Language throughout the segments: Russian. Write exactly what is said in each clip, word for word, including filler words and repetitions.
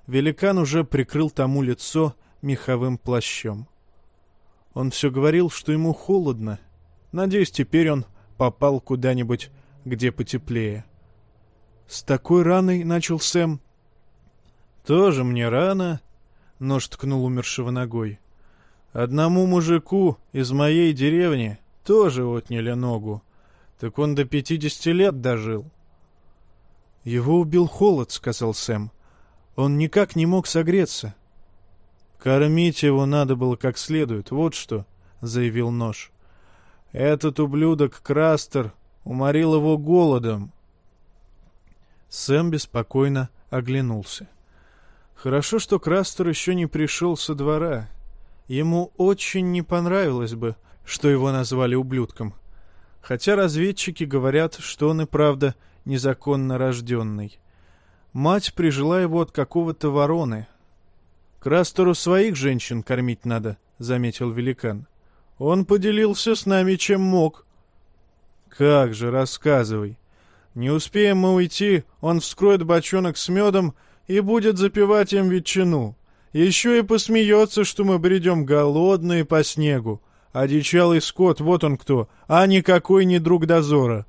великан уже прикрыл тому лицо меховым плащом. Он все говорил, что ему холодно. Надеюсь, теперь он попал куда-нибудь, где потеплее. «С такой раной», — начал Сэм. «Тоже мне рана», — нож ткнул умершего ногой. «Одному мужику из моей деревни тоже отняли ногу. Так он до пятидесяти лет дожил». «Его убил холод», — сказал Сэм. «Он никак не мог согреться». «Кормить его надо было как следует, вот что», — заявил нож. «Этот ублюдок Крастер уморил его голодом». Сэм беспокойно оглянулся. Хорошо, что Крастер еще не пришел со двора. Ему очень не понравилось бы, что его назвали ублюдком. Хотя разведчики говорят, что он и правда незаконно рожденный. Мать прижила его от какого-то вороны. «Крастеру своих женщин кормить надо», — заметил великан. «Он поделился с нами, чем мог». «Как же, рассказывай. Не успеем мы уйти, он вскроет бочонок с медом и будет запивать им ветчину. Еще и посмеется, что мы бредем голодные по снегу. Одичалый скот, вот он кто, а никакой не друг дозора».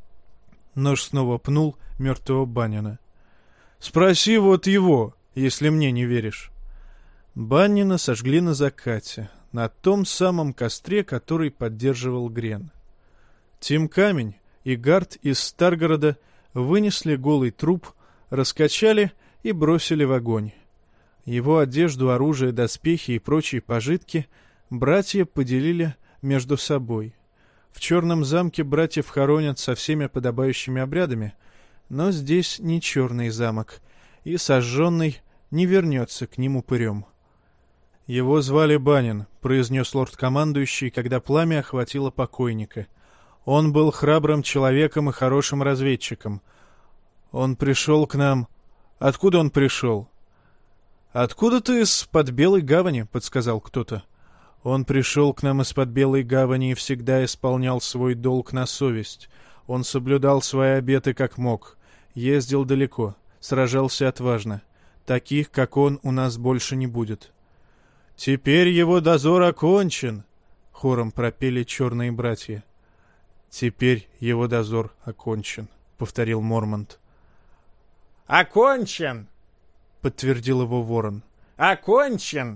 Нож снова пнул мертвого Баннина. «Спроси вот его, если мне не веришь». Баннина сожгли на закате, на том самом костре, который поддерживал Грен. Тим Камень и Гард из Старгорода вынесли голый труп, раскачали и бросили в огонь. Его одежду, оружие, доспехи и прочие пожитки братья поделили между собой. В Черном замке братьев хоронят со всеми подобающими обрядами, но здесь не черный замок, и сожженный не вернется к ним упырем. «Его звали Баннин», — произнес лорд-командующий, когда пламя охватило покойника. «Он был храбрым человеком и хорошим разведчиком. Он пришел к нам...» «Откуда он пришел?» «Откуда-то из-под Белой гавани», — подсказал кто-то. «Он пришел к нам из-под Белой гавани и всегда исполнял свой долг на совесть. Он соблюдал свои обеты как мог, ездил далеко, сражался отважно. Таких, как он, у нас больше не будет». «Теперь его дозор окончен», — хором пропели черные братья. «Теперь его дозор окончен», — повторил Мормонт. «Окончен!» — подтвердил его ворон. «Окончен!»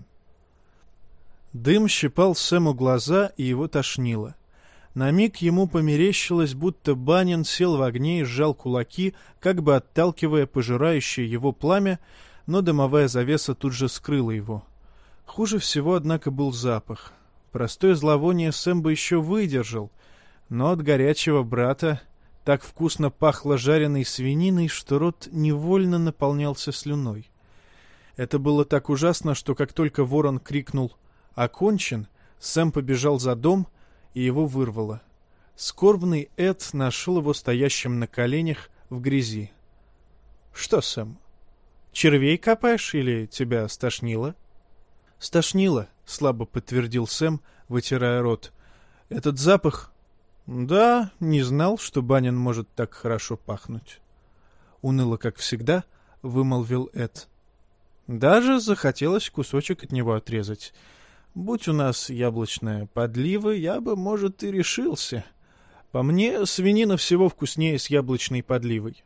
Дым щипал Сэму глаза, и его тошнило. На миг ему померещилось, будто Баннин сел в огне и сжал кулаки, как бы отталкивая пожирающее его пламя, но дымовая завеса тут же скрыла его. Хуже всего, однако, был запах. Простое зловоние Сэм бы еще выдержал, но от горячего брата так вкусно пахло жареной свининой, что рот невольно наполнялся слюной. Это было так ужасно, что как только ворон крикнул «Окончен!», Сэм побежал за дом, и его вырвало. Скорбный Эд нашел его стоящим на коленях в грязи. «Что, Сэм, червей копаешь или тебя стошнило?» «Стошнило», — слабо подтвердил Сэм, вытирая рот. «Этот запах...» «Да, не знал, что Баннин может так хорошо пахнуть». Уныло, как всегда, вымолвил Эд. «Даже захотелось кусочек от него отрезать. Будь у нас яблочная подлива, я бы, может, и решился. По мне, свинина всего вкуснее с яблочной подливой».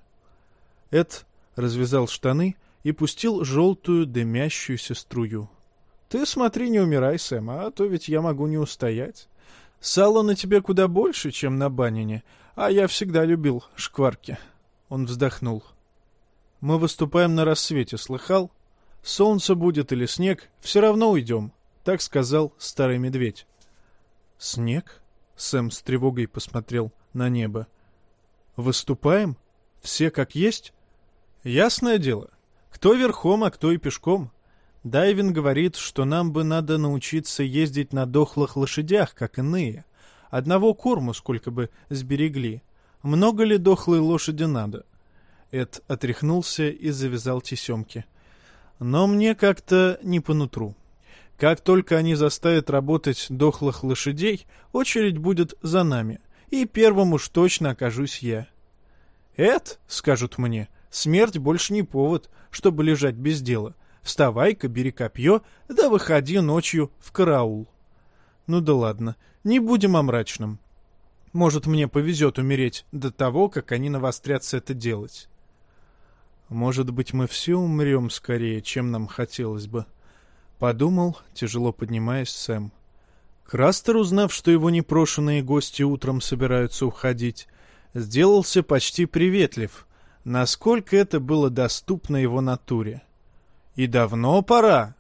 Эд развязал штаны и пустил желтую дымящуюся струю. «Ты смотри, не умирай, Сэм, а то ведь я могу не устоять. Сала на тебе куда больше, чем на Баннине, а я всегда любил шкварки». Он вздохнул. «Мы выступаем на рассвете, слыхал? Солнце будет или снег, все равно уйдем», — так сказал старый медведь. «Снег?» — Сэм с тревогой посмотрел на небо. «Выступаем? Все как есть?» «Ясное дело. Кто верхом, а кто и пешком. Дайвин говорит, что нам бы надо научиться ездить на дохлых лошадях, как иные. Одного корму сколько бы сберегли. Много ли дохлой лошади надо?» Эд отряхнулся и завязал тесемки. «Но мне как-то не по нутру. Как только они заставят работать дохлых лошадей, очередь будет за нами, и первым уж точно окажусь я. Эд, — скажут мне, — смерть больше не повод, чтобы лежать без дела. Вставай-ка, бери копье, да выходи ночью в караул. Ну да ладно, не будем о мрачном. Может, мне повезет умереть до того, как они навострятся это делать. Может быть, мы все умрем скорее, чем нам хотелось бы, — подумал, тяжело поднимаясь, Сэм. Крастер, узнав, что его непрошенные гости утром собираются уходить, сделался почти приветлив, насколько это было доступно его натуре. «И давно пора.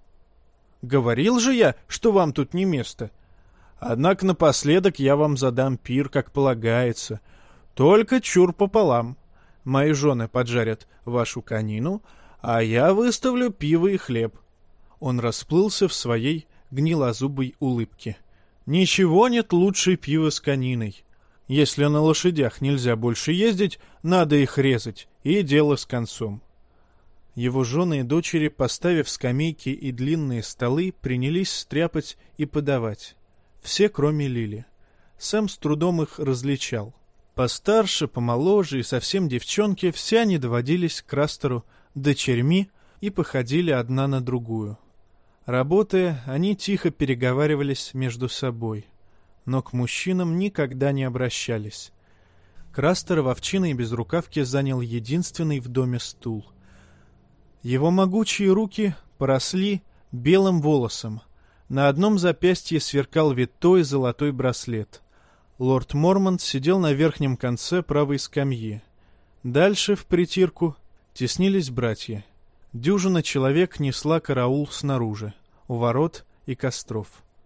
Говорил же я, что вам тут не место. Однако напоследок я вам задам пир, как полагается. Только чур пополам. Мои жены поджарят вашу конину, а я выставлю пиво и хлеб». Он расплылся в своей гнилозубой улыбке. «Ничего нет лучше пива с кониной. Если на лошадях нельзя больше ездить, надо их резать, и дело с концом». Его жены и дочери, поставив скамейки и длинные столы, принялись стряпать и подавать. Все, кроме Лили. Сэм с трудом их различал. Постарше, помоложе и совсем девчонки, все они доводились к Крастеру дочерьми и походили одна на другую. Работая, они тихо переговаривались между собой, но к мужчинам никогда не обращались. Крастер в овчиной безрукавке занял единственный в доме стул. Его могучие руки поросли белым волосом. На одном запястье сверкал витой золотой браслет. Лорд Мормонт сидел на верхнем конце правой скамьи. Дальше, в притирку, теснились братья. Дюжина человек несла караул снаружи, у ворот и костров.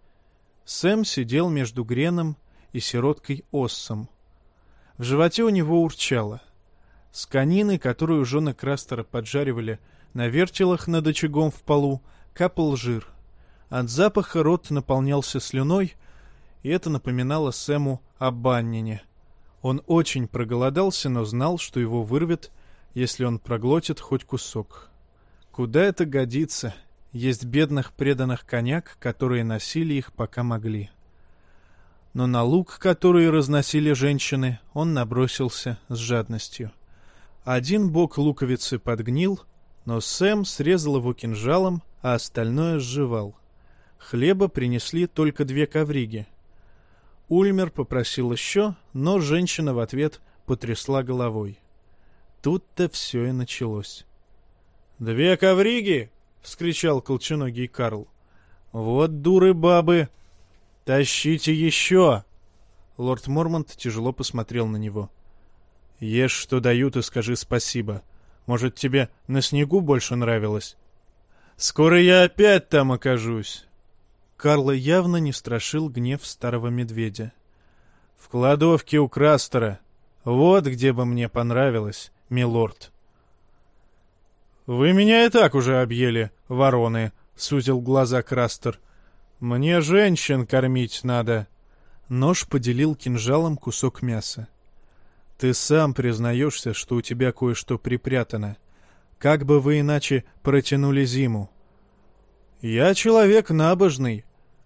Сэм сидел между Греном и сироткой Оссом. В животе у него урчало. С конины, которую жены Крастера поджаривали на вертелах над очагом в полу, капал жир. От запаха рот наполнялся слюной, и это напоминало Сэму о баннине. Он очень проголодался, но знал, что его вырвет, если он проглотит хоть кусок. Куда это годится? Есть бедных преданных коняк, которые носили их, пока могли. Но на лук, который разносили женщины, он набросился с жадностью. Один бок луковицы подгнил, но Сэм срезал его кинжалом, а остальное сживал. Хлеба принесли только две ковриги. Ульмер попросил еще, но женщина в ответ потрясла головой. Тут-то все и началось. «Две ковриги!» — вскричал колченогий Карл. «Вот дуры бабы! Тащите еще!» Лорд Мормонт тяжело посмотрел на него. «Ешь, что дают, и скажи спасибо. Может, тебе на снегу больше нравилось? Скоро я опять там окажусь!» Карла явно не страшил гнев старого медведя. «В кладовке у Крастера. Вот где бы мне понравилось, милорд». «Вы меня и так уже объели, вороны», — сузил глаза Крастер. «Мне женщин кормить надо». Нож поделил кинжалом кусок мяса. «Ты сам признаешься, что у тебя кое-что припрятано. Как бы вы иначе протянули зиму?» «Я человек набожный».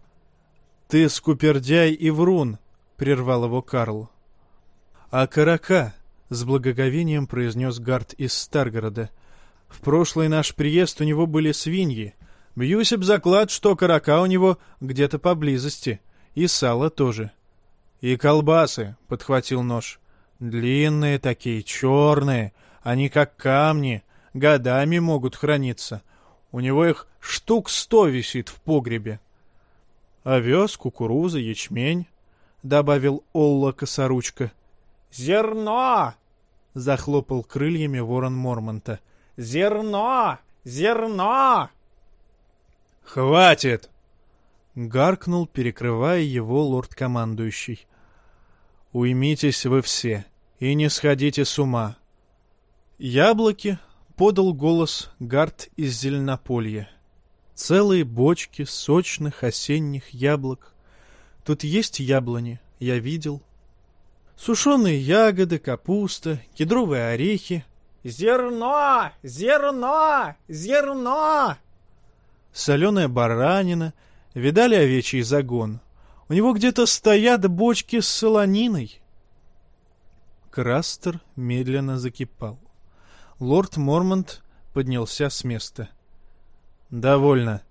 «Ты скупердяй и врун», — прервал его Карл. «А карака», — с благоговением произнес Гард из Старгорода. «В прошлый наш приезд у него были свиньи. Бьюсь об заклад, что карака у него где-то поблизости. И сало тоже». «И колбасы», — подхватил нож. «Длинные такие, черные, они как камни, годами могут храниться. У него их штук сто висит в погребе». «Овес, кукуруза, ячмень», — добавил Олла Косоручка. «Зерно!» — захлопал крыльями ворон Мормонта. «Зерно! Зерно!» «Хватит!» — гаркнул, перекрывая его лорд-командующий. «Уймитесь вы все и не сходите с ума». «Яблоки!» — подал голос Гард из Зеленополья. «Целые бочки сочных осенних яблок. Тут есть яблони, я видел. Сушеные ягоды, капуста, кедровые орехи». «Зерно! Зерно! Зерно!» «Соленая баранина. Видали овечий загон? У него где-то стоят бочки с солониной». Крастер медленно закипал. Лорд Мормонт поднялся с места. «Довольно»,